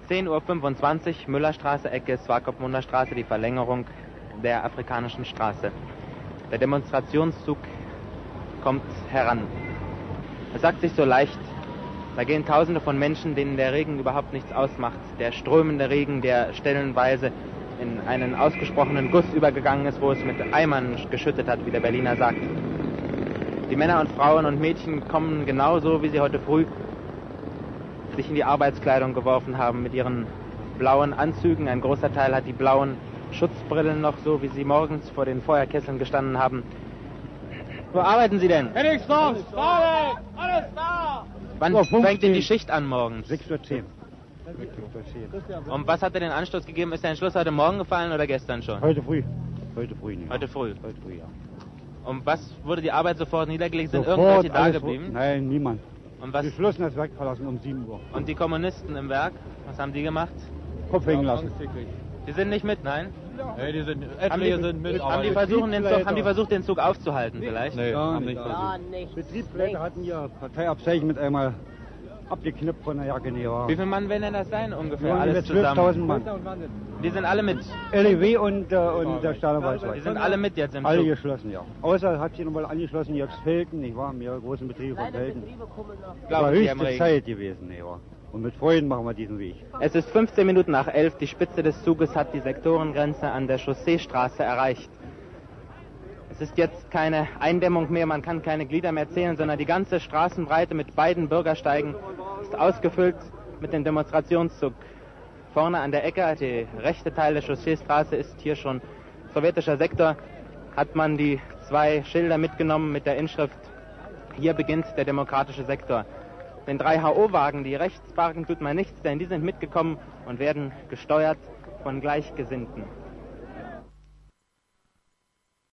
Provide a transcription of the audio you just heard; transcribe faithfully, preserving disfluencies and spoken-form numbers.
zehn Uhr fünfundzwanzig, Müllerstraße, Ecke Swakopmunder Straße, die Verlängerung der Afrikanischen Straße. Der Demonstrationszug kommt heran. Es sagt sich so leicht, da gehen Tausende von Menschen, denen der Regen überhaupt nichts ausmacht. Der strömende Regen, der stellenweise in einen ausgesprochenen Guss übergegangen ist, wo es mit Eimern geschüttet hat, wie der Berliner sagt. Die Männer und Frauen und Mädchen kommen genauso, wie sie heute früh sich in die Arbeitskleidung geworfen haben mit ihren blauen Anzügen. Ein großer Teil hat die blauen Schutzbrillen noch, so wie sie morgens vor den Feuerkesseln gestanden haben. Wo arbeiten Sie denn? Henningsdorf, Arbeit, alles da! Wann fängt denn die Schicht an morgens? sechs Uhr zehn. Und was hat dir den Anstoß gegeben? Ist der Entschluss heute Morgen gefallen oder gestern schon? Heute früh. Heute früh, nicht. Heute früh? Heute früh, ja. Und was wurde die Arbeit sofort niedergelegt? Sind Sofort, irgendwelche da alles geblieben? ru- Nein, niemand. Und was? Geschlossen das Werk verlassen um sieben Uhr. Und die Kommunisten im Werk? Was haben die gemacht? Kopf hängen lassen. Die sind nicht mit, nein? Nee, die sind, Haben die, sind mit, haben, die versuchen, den Zug, haben die versucht, den Zug aufzuhalten vielleicht? Nee, Gar haben nicht. nicht Gar versucht. nichts. Betriebsleiter hatten ihr Parteiabzeichen mit einmal abgeknippt von der Jacke. Nee, Wie viele Mann werden denn das sein ungefähr? ja, Alles zwölftausend zusammen. Mann. Die sind alle mit. L E W und, äh, und der Stahlwald. Die sind alle mit jetzt im Alle Zug. geschlossen, ja. Außer hat sich nochmal angeschlossen, jetzt Felten, ich war mir großen Betriebe von Kleine Felten. Betriebe kommen noch. Das war Glauben Sie, Herr höchste Regen. Zeit gewesen, nee, ja. Und mit Freunden machen wir diesen Weg. Es ist fünfzehn Minuten nach elf. Die Spitze des Zuges hat die Sektorengrenze an der Chausseestraße erreicht. Es ist jetzt keine Eindämmung mehr, man kann keine Glieder mehr zählen, sondern die ganze Straßenbreite mit beiden Bürgersteigen ist ausgefüllt mit dem Demonstrationszug. Vorne an der Ecke, der rechte Teil der Chausseestraße, ist hier schon sowjetischer Sektor, hat man die zwei Schilder mitgenommen mit der Inschrift: Hier beginnt der demokratische Sektor. Den drei H O-Wagen, die rechts parken, tut man nichts, denn die sind mitgekommen und werden gesteuert von Gleichgesinnten.